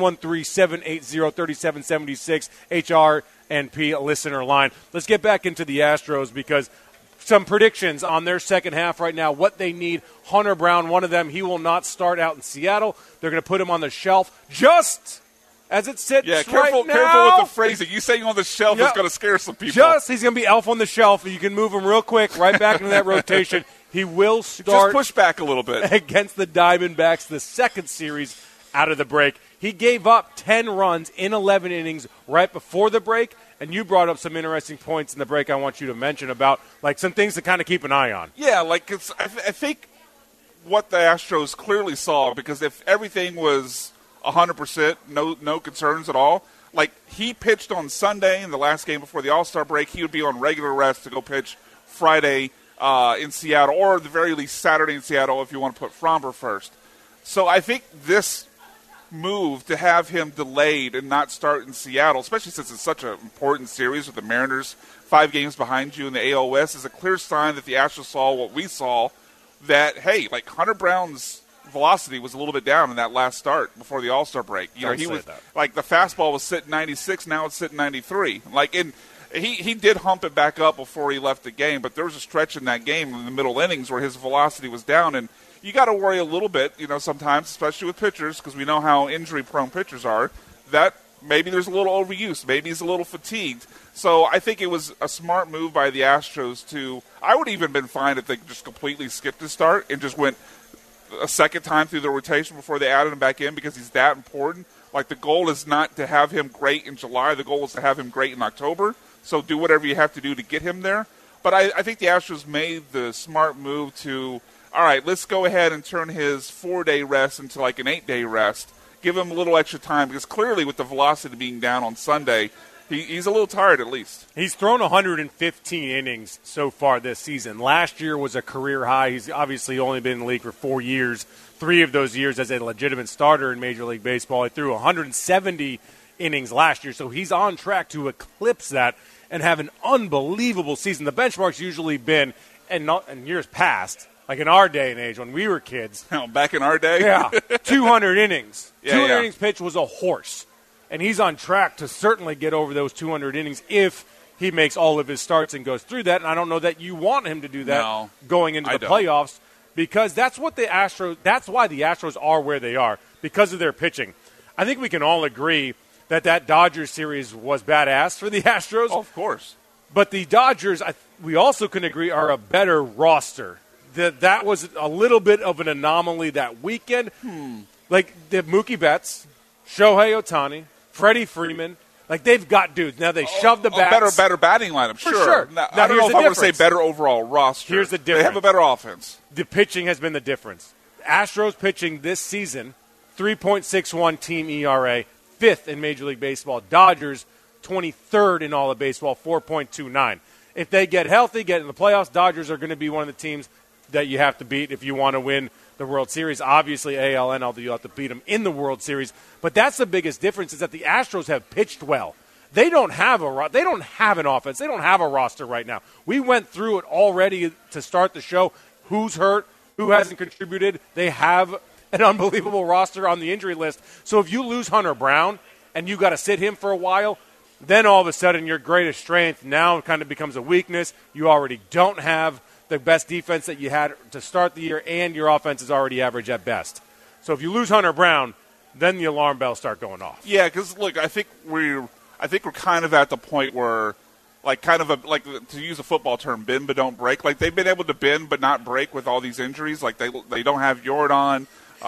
713-780-3776, HR&P listener line. Let's get back into the Astros because some predictions on their second half right now, what they need. Hunter Brown, one of them, he will not start out in Seattle. They're going to put him on the shelf just as it sits careful right now. with the phrasing. You saying on the shelf is going to scare some people. He's going to be elf on the shelf. You can move him real quick right back into that rotation. He will start. Just push back a little bit. Against the Diamondbacks, the second series out of the break. He gave up 10 runs in 11 innings right before the break, and you brought up some interesting points in the break I want you to mention about, like, some things to kind of keep an eye on. Yeah, like I think what the Astros clearly saw, because if everything was 100%, no concerns at all, like he pitched on Sunday in the last game before the All-Star break, he would be on regular rest to go pitch Friday in Seattle, or at the very least Saturday in Seattle if you want to put Fromber first. So I think this move to have him delayed and not start in Seattle, especially since it's such an important series with the Mariners 5 games behind you in the AL West, is a clear sign that the Astros saw what we saw, that, hey, like Hunter Brown's velocity was a little bit down in that last start before the All-Star break. You know, he was like the fastball was sitting 96, now it's sitting 93. Like he did hump it back up before he left the game, but there was a stretch in that game in the middle innings where his velocity was down, and you got to worry a little bit, you know, sometimes, especially with pitchers, because we know how injury-prone pitchers are, that maybe there's a little overuse, maybe he's a little fatigued. So I think it was a smart move by the Astros to – I would even been fine if they just completely skipped his start and just went a second time through the rotation before they added him back in, because he's that important. Like, the goal is not to have him great in July. The goal is to have him great in October. So do whatever you have to do to get him there. But I think the Astros made the smart move to – all right, let's go ahead and turn his 4-day rest into like an 8-day rest. Give him a little extra time, because clearly with the velocity being down on Sunday, he's a little tired at least. He's thrown 115 innings so far this season. Last year was a career high. He's obviously only been in the league for 4 years, 3 of those years as a legitimate starter in Major League Baseball. He threw 170 innings last year, so he's on track to eclipse that and have an unbelievable season. The benchmark's usually been, in years past, like in our day and age when we were kids. Back in our day? Yeah, 200 innings. Yeah, 200 innings pitch was a horse. And he's on track to certainly get over those 200 innings if he makes all of his starts and goes through that. And I don't know that you want him to do that going into the playoffs, because that's what that's why the Astros are where they are, because of their pitching. I think we can all agree that Dodgers series was badass for the Astros. Oh, of course. But the Dodgers, we also can agree, are a better roster. That was a little bit of an anomaly that weekend. Like the Mookie Betts, Shohei Ohtani, Freddie Freeman, Like, they've got dudes. Now, they shove the bats. Better batting lineup, sure. Now, Now, I don't know here's if I the would say difference. better overall roster. Here's the They difference. have a better offense. The pitching has been the difference. Astros pitching this season, 3.61 team ERA, 5th in Major League Baseball. Dodgers, 23rd in all of baseball, 4.29. If they get healthy, get in the playoffs, Dodgers are going to be one of the teams that you have to beat if you want to win the World Series. Obviously, AL, NL, you have to beat them in the World Series. But that's the biggest difference is that the Astros have pitched well. They don't have an offense. They don't have a roster right now. We went through it already to start the show. Who's hurt? Who hasn't contributed? They have an unbelievable roster on the injury list. So if you lose Hunter Brown and you got to sit him for a while, then all of a sudden your greatest strength now kind of becomes a weakness. You already don't have the best defense that you had to start the year, and your offense is already average at best. So if you lose Hunter Brown, then the alarm bells start going off. Yeah, because look, I think we're kind of at the point where, like, to use a football term, bend but don't break. Like, they've been able to bend but not break with all these injuries. Like, they don't have Jordan.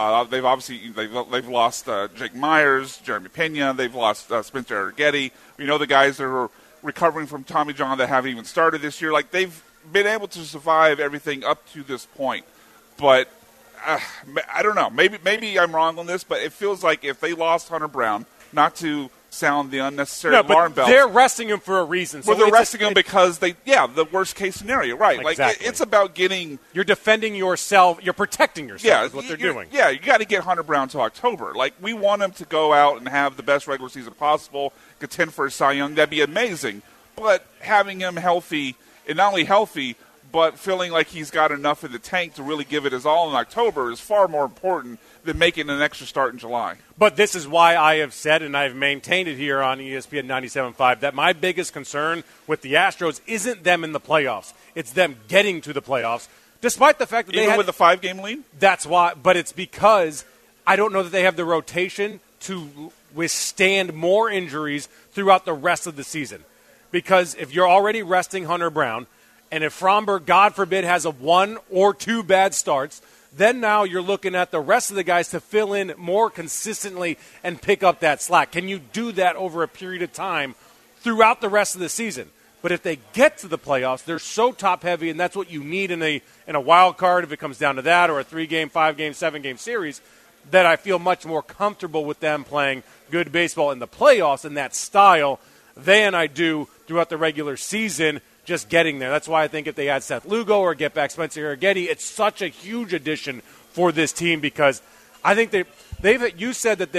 They've lost Jake Myers, Jeremy Pena. They've lost Spencer Arrighetti. We know the guys that are recovering from Tommy John that haven't even started this year. Like, they've been able to survive everything up to this point. But I don't know. Maybe I'm wrong on this, but it feels like if they lost Hunter Brown, not to sound the unnecessary alarm bells. They're resting him for a reason. So they're resting him because the worst case scenario, right? Exactly. Like, it's about getting. You're defending yourself. You're protecting yourself. Yeah, is what they're doing. Yeah, you got to get Hunter Brown to October. Like, we want him to go out and have the best regular season possible, contend for a Cy Young. That'd be amazing. But having him healthy, and not only healthy, but feeling like he's got enough in the tank to really give it his all in October is far more important than making an extra start in July. But this is why I have said, and I've maintained it here on ESPN 97.5, that my biggest concern with the Astros isn't them in the playoffs. It's them getting to the playoffs, despite the fact that Even with a 5-game lead? That's why. But it's because I don't know that they have the rotation to withstand more injuries throughout the rest of the season. Because if you're already resting Hunter Brown, and if Fromberg, God forbid, has a 1 or 2 bad starts, then now you're looking at the rest of the guys to fill in more consistently and pick up that slack. Can you do that over a period of time throughout the rest of the season? But if they get to the playoffs, they're so top-heavy, and that's what you need in a wild card if it comes down to that, or a 3-game, 5-game, 7-game series, that I feel much more comfortable with them playing good baseball in the playoffs in that style than I do throughout the regular season just getting there. That's why I think if they add Seth Lugo or get back Spencer Arrighetti, it's such a huge addition for this team because I think you said that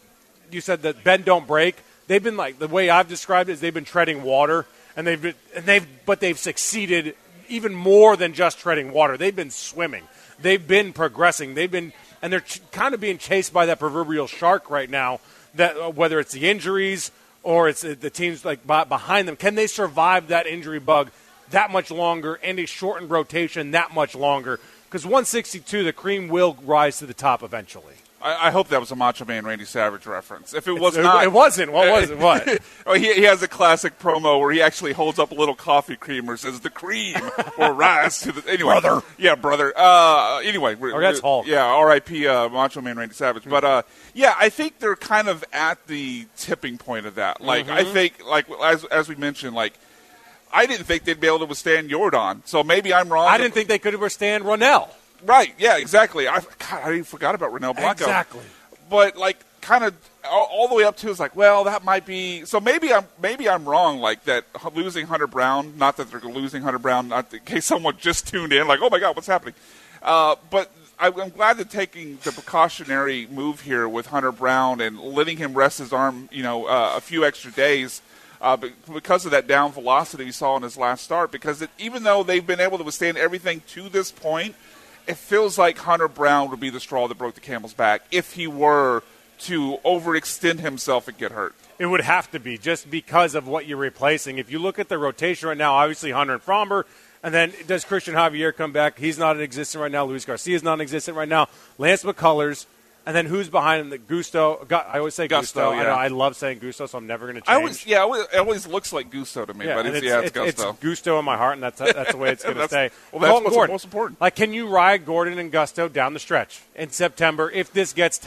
bend don't break. They've been like, the way I've described it is they've been treading water, and they've succeeded even more than just treading water. They've been swimming. They've been progressing. And they're kind of being chased by that proverbial shark right now, that whether it's the injuries or it's the teams like behind them. Can they survive that injury bug that much longer and a shortened rotation that much longer? Because 162, the cream will rise to the top eventually. I hope that was a Macho Man Randy Savage reference. If it was not, it wasn't. What was it? What? Oh, he has a classic promo where he actually holds up a little coffee creamer, says the cream will rise to the anyway. Brother, yeah, brother. Anyway, that's Hulk. Yeah, R.I.P. Macho Man Randy Savage. But yeah, I think they're kind of at the tipping point of that. Like, I think, like as we mentioned, like I didn't think they'd be able to withstand Jordan. So maybe I'm wrong. I didn't think they could withstand Ronell. Right, yeah, exactly. I even forgot about Ronell Blanco. Exactly. But, like, kind of all the way up to is like, well, that might be – so maybe I'm wrong, like, that losing Hunter Brown, not that they're losing Hunter Brown, not in case someone just tuned in, like, oh, my God, what's happening? But I'm glad that taking the precautionary move here with Hunter Brown and letting him rest his arm, a few extra days because of that down velocity we saw in his last start, because even though they've been able to withstand everything to this point – it feels like Hunter Brown would be the straw that broke the camel's back if he were to overextend himself and get hurt. It would have to be just because of what you're replacing. If you look at the rotation right now, obviously Hunter and Fromber, and then does Christian Javier come back? He's not existent right now. Luis Garcia is not existent right now. Lance McCullers. And then who's behind him? The Gusto. I always say Gusto. Yeah. I love saying Gusto, so I'm never going to change. It always looks like Gusto to me, but it's Gusto. It's Gusto in my heart, and that's the way it's going to stay. Well, that's what's most important. Like, can you ride Gordon and Gusto down the stretch in September if this gets tight?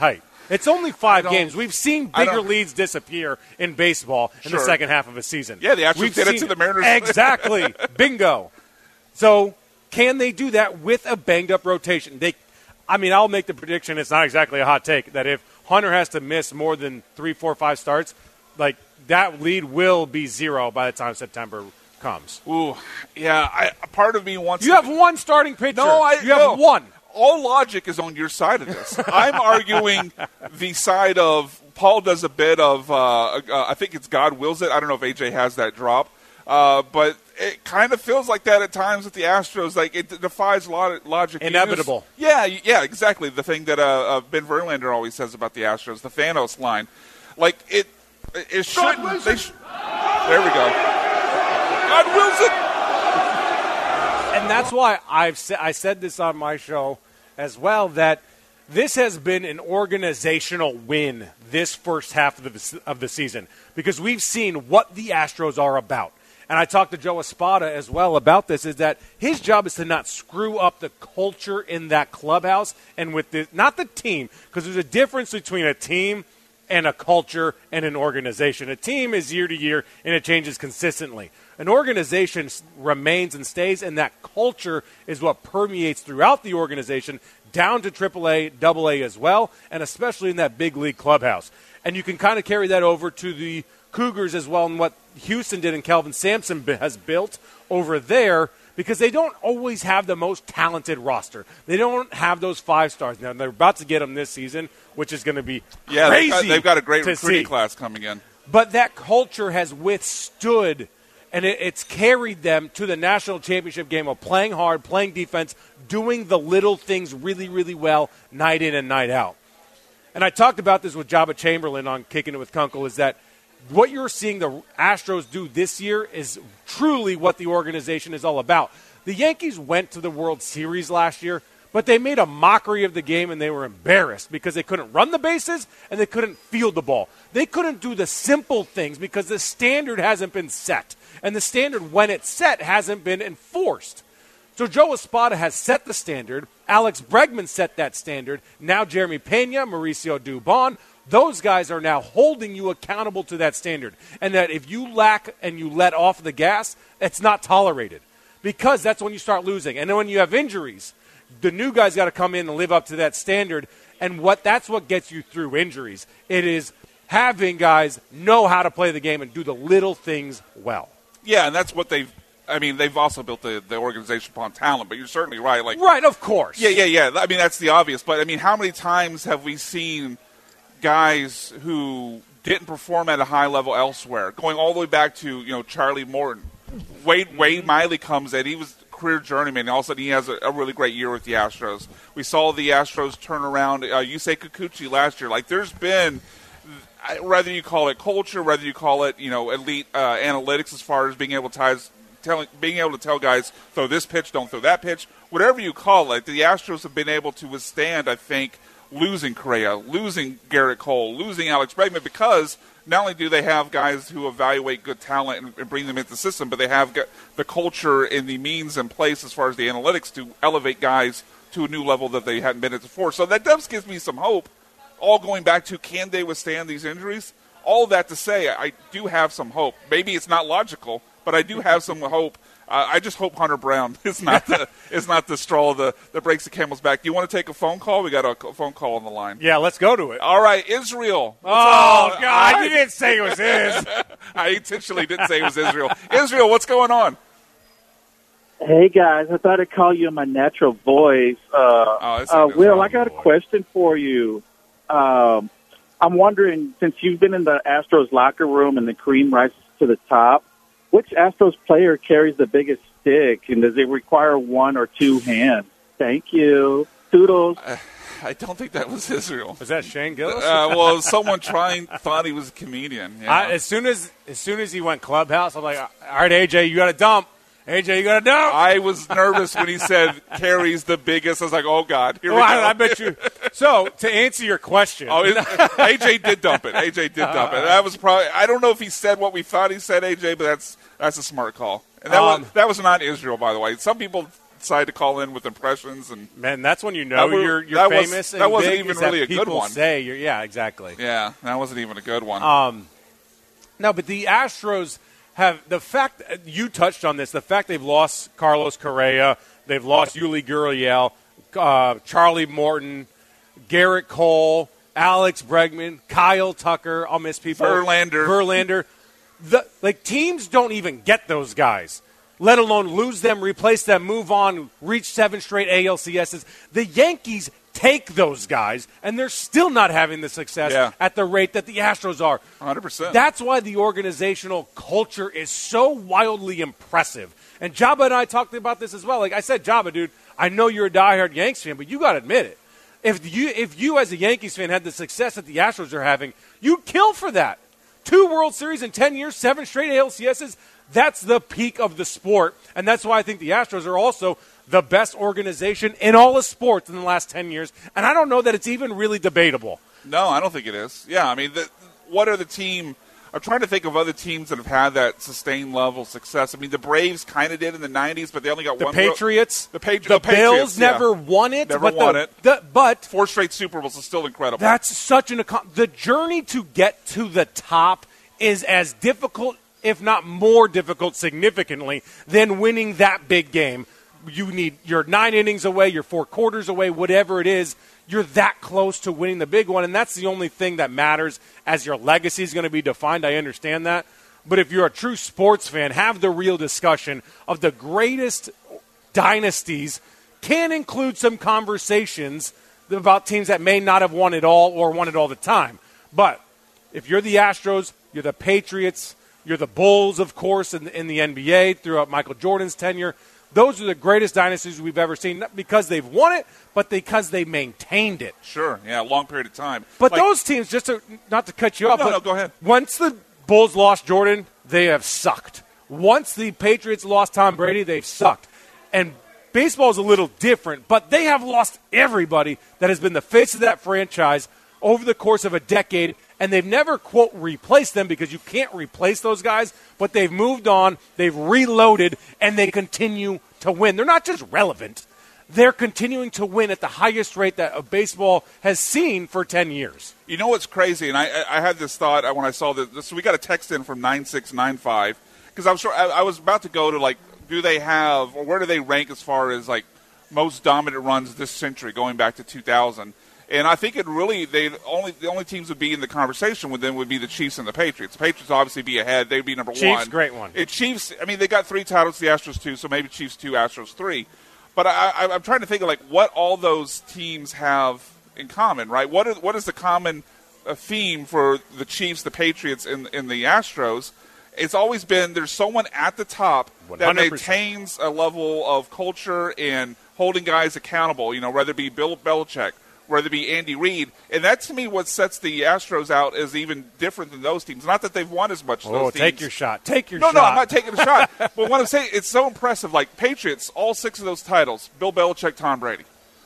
It's only 5 games. We've seen bigger leads disappear in baseball in the second half of a season. Yeah, the Astros did it to the Mariners. Exactly. Bingo. So can they do that with a banged-up rotation? I'll make the prediction, it's not exactly a hot take, that if Hunter has to miss more than 3, 4, 5 starts, like that lead will be 0 by the time September comes. Ooh, yeah. Part of me wants. You have one starting pitcher. You have no. one. All logic is on your side of this. I'm arguing the side of Paul does a bit of. I think it's God wills it. I don't know if AJ has that drop, but it kind of feels like that at times with the Astros. Like it defies logic. Inevitable. Yeah, exactly. The thing that Ben Verlander always says about the Astros, the Thanos line, like it shouldn't. There we go. God wills it. And that's why I said this on my show as well, that this has been an organizational win this first half of the season, because we've seen what the Astros are about. And I talked to Joe Espada as well about this, is that his job is to not screw up the culture in that clubhouse and with not the team, because there's a difference between a team and a culture and an organization. A team is year to year, and it changes consistently. An organization remains and stays, and that culture is what permeates throughout the organization, down to AAA, AA as well, and especially in that big league clubhouse. And you can kind of carry that over to the Cougars as well, and what Houston did and Kelvin Sampson has built over there, because they don't always have the most talented roster. They don't have those 5 stars. Now, they're about to get them this season, which is going to be crazy. They've got a great recruiting class coming in. But that culture has withstood, and it's carried them to the national championship game of playing hard, playing defense, doing the little things really, really well, night in and night out. And I talked about this with Jabba Chamberlain on Kicking It with Kunkel, is that what you're seeing the Astros do this year is truly what the organization is all about. The Yankees went to the World Series last year, but they made a mockery of the game, and they were embarrassed because they couldn't run the bases and they couldn't field the ball. They couldn't do the simple things because the standard hasn't been set, and the standard, when it's set, hasn't been enforced. So Joe Espada has set the standard. Alex Bregman set that standard. Now Jeremy Pena, Mauricio Dubon, those guys are now holding you accountable to that standard. And that if you lack and you let off the gas, it's not tolerated. Because that's when you start losing. And then when you have injuries, the new guys got to come in and live up to that standard. And that's what gets you through injuries. It is having guys know how to play the game and do the little things well. Yeah, and that's what they've also built the organization upon talent, but you're certainly right. Right, of course. Yeah. I mean, that's the obvious. But, how many times have we seen guys who didn't perform at a high level elsewhere, going all the way back to, Charlie Morton. Wade Miley comes in. He was a career journeyman, and all of a sudden he has a really great year with the Astros. We saw the Astros turn around Yusei Kikuchi last year. There's been, whether you call it culture, whether you call it, elite analytics as far as being able to tell guys, throw this pitch, don't throw that pitch, whatever you call it, the Astros have been able to withstand, I think, losing Correa, losing Garrett Cole, losing Alex Bregman, because not only do they have guys who evaluate good talent and bring them into the system, but they have the culture and the means in place as far as the analytics to elevate guys to a new level that they hadn't been at before. So that does give me some hope, all going back to can they withstand these injuries? All that to say, I do have some hope. Maybe it's not logical, but I do have some hope. I just hope Hunter Brown is not the straw that breaks the camel's back. Do you want to take a phone call? We got a phone call on the line. Yeah, let's go to it. All right, Israel. Oh, God, you didn't say it was his. I intentionally didn't say it was Israel. Israel, what's going on? Hey, guys. I thought I'd call you in my natural voice. Will, I got a question for you. I'm wondering, since you've been in the Astros locker room and the cream rises to the top, which Astros player carries the biggest stick, and does it require one or two hands? Thank you. Toodles. I don't think that was Israel. Was that Shane Gillis? Well, someone thought he was a comedian. Yeah. As soon as he went clubhouse, I'm like, all right, AJ, you got to dump. AJ, you got to dump. I was nervous when he said carries the biggest. I was like, oh, God. Here we go. I bet you. So, to answer your question. AJ did dump it. That was probably – I don't know if he said what we thought he said, AJ, but that's a smart call. And that was not Israel, by the way. Some people outside to call in with impressions. And man, that's when you know you're famous. That wasn't big, even really a good one. Yeah, exactly. Yeah, that wasn't even a good one. No, but the Astros have the fact you touched on this. The fact they've lost Carlos Correa, they've lost Yuli Gurriel, Charlie Morton, Garrett Cole, Alex Bregman, Kyle Tucker. I'll miss people. Verlander. Teams don't even get those guys, let alone lose them, replace them, move on, reach 7 straight ALCSs. The Yankees take those guys, and they're still not having the success at the rate that the Astros are. 100%. That's why the organizational culture is so wildly impressive. And Jabba and I talked about this as well. Like I said, Jabba, dude, I know you're a diehard Yanks fan, but you got to admit it. If you as a Yankees fan had the success that the Astros are having, you'd kill for that. 2 World Series in 10 years, 7 straight ALCSs, that's the peak of the sport. And that's why I think the Astros are also the best organization in all of sports in the last 10 years. And I don't know that it's even really debatable. No, I don't think it is. Yeah, I mean, what are the team – I'm trying to think of other teams that have had that sustained level of success. I mean, the Braves kind of did in the 90s, but they only got one. Patriots. The Bills never won it. But 4 straight Super Bowls is still incredible. That's such the journey to get to the top is as difficult, if not more difficult significantly, than winning that big game. You're 9 innings away, you're 4 quarters away, whatever it is. You're that close to winning the big one, and that's the only thing that matters as your legacy is going to be defined. I understand that. But if you're a true sports fan, have the real discussion of the greatest dynasties can include some conversations about teams that may not have won it all or won it all the time. But if you're the Astros, you're the Patriots, you're the Bulls, of course, in the NBA throughout Michael Jordan's tenure. Those are the greatest dynasties we've ever seen, not because they've won it, but because they maintained it. Sure, yeah, a long period of time. But those teams, not to cut you off, no, go ahead. Once the Bulls lost Jordan, they have sucked. Once the Patriots lost Tom Brady, they've sucked. And baseball is a little different, but they have lost everybody that has been the face of that franchise over the course of a decade, and they've never, quote, replaced them because you can't replace those guys, but they've moved on, they've reloaded, and they continue to win. They're not just relevant. They're continuing to win at the highest rate that baseball has seen for 10 years. You know what's crazy? And I had this thought when I saw this. So we got a text in from 9695 because I was about to go to, do they have, or where do they rank as far as, most dominant runs this century going back to 2000? And I think the only teams would be in the conversation with them would be the Chiefs and the Patriots. The Patriots obviously be ahead; they'd be number one. Chiefs, great one. Chiefs. I mean, they got 3 titles. The Astros 2, so maybe Chiefs 2, Astros 3. But I'm trying to think of what all those teams have in common, right? What is the common theme for the Chiefs, the Patriots, and the Astros? It's always been there's someone at the top 100%. That maintains a level of culture and holding guys accountable. Whether it be Bill Belichick, whether it be Andy Reid. And that, to me, what sets the Astros out is even different than those teams. Not that they've won as much as those teams. Take your shot. Take your shot. No, I'm not taking a shot. But what I'm saying, it's so impressive. Patriots, all 6 of those titles, Bill Belichick, Tom Brady.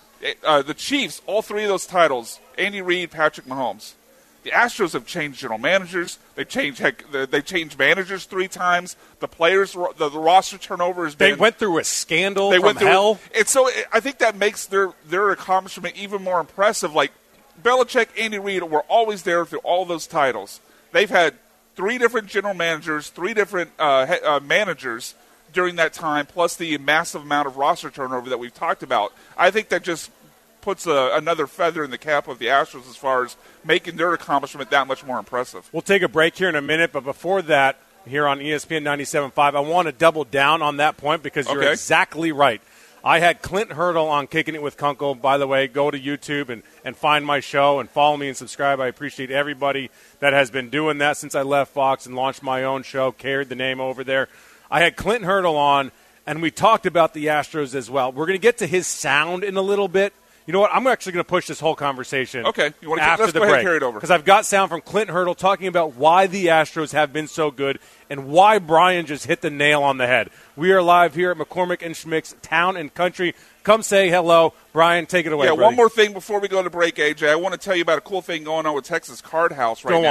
The Chiefs, all 3 of those titles, Andy Reid, Patrick Mahomes. The Astros have changed general managers. They changed managers 3 times. The players, the roster turnover has been. They went through a scandal from hell. And so I think that makes their accomplishment even more impressive. Belichick, Andy Reid were always there through all those titles. They've had 3 different general managers, 3 different managers during that time, plus the massive amount of roster turnover that we've talked about. I think that just puts another feather in the cap of the Astros as far as making their accomplishment that much more impressive. We'll take a break here in a minute, but before that, here on ESPN 97.5, I want to double down on that point because you're exactly right. I had Clint Hurdle on Kicking It with Kunkel. By the way, go to YouTube and find my show and follow me and subscribe. I appreciate everybody that has been doing that since I left Fox and launched my own show, carried the name over there. I had Clint Hurdle on, and we talked about the Astros as well. We're going to get to his sound in a little bit. You know what? I'm actually going to push this whole conversation after the break. Carry it over. Because I've got sound from Clint Hurdle talking about why the Astros have been so good and why Brian just hit the nail on the head. We are live here at McCormick and Schmick's Town and Country. Come say hello. Brian, take it away, Yeah, buddy. One more thing before we go to break, AJ. I want to tell you about a cool thing going on with Texas Card House right now. Go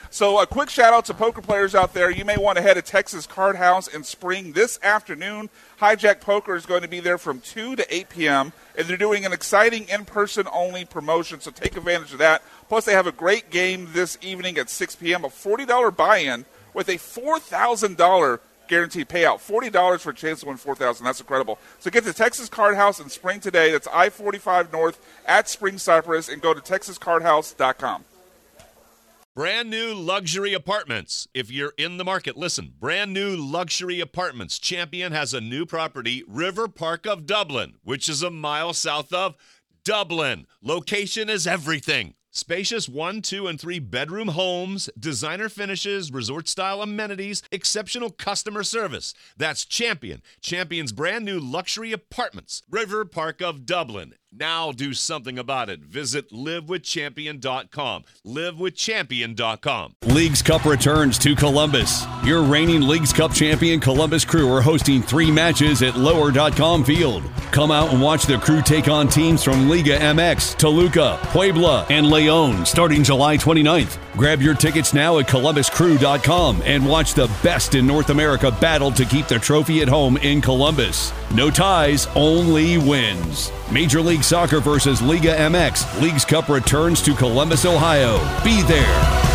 So a quick shout-out to poker players out there. You may want to head to Texas Card House in Spring this afternoon. Hijack Poker is going to be there from 2 to 8 p.m., and they're doing an exciting in-person only promotion, so take advantage of that. Plus, they have a great game this evening at 6 p.m., a $40 buy-in with a $4,000 guaranteed payout. $40 for a chance to win $4,000. That's incredible. So get to Texas Card House in Spring today. That's I-45 North at Spring Cypress, and go to TexasCardHouse.com. Brand new luxury apartments. If you're in the market, listen. Brand new luxury apartments. Champion has a new property, River Park of Dublin, which is a mile south of Dublin. Location is everything. Spacious 1, 2, and 3 bedroom homes, designer finishes, resort-style amenities, exceptional customer service. That's Champion. Champion's brand new luxury apartments, River Park of Dublin. Now do something about it. Visit livewithchampion.com. Livewithchampion.com. Leagues Cup returns to Columbus. Your reigning Leagues Cup champion Columbus Crew are hosting 3 matches at lower.com field. Come out and watch the Crew take on teams from Liga MX, Toluca, Puebla, and Leon starting July 29th. Grab your tickets now at columbuscrew.com and watch the best in North America battle to keep the trophy at home in Columbus. No ties, only wins. Major League Soccer versus Liga MX. Leagues Cup returns to Columbus, Ohio. Be there.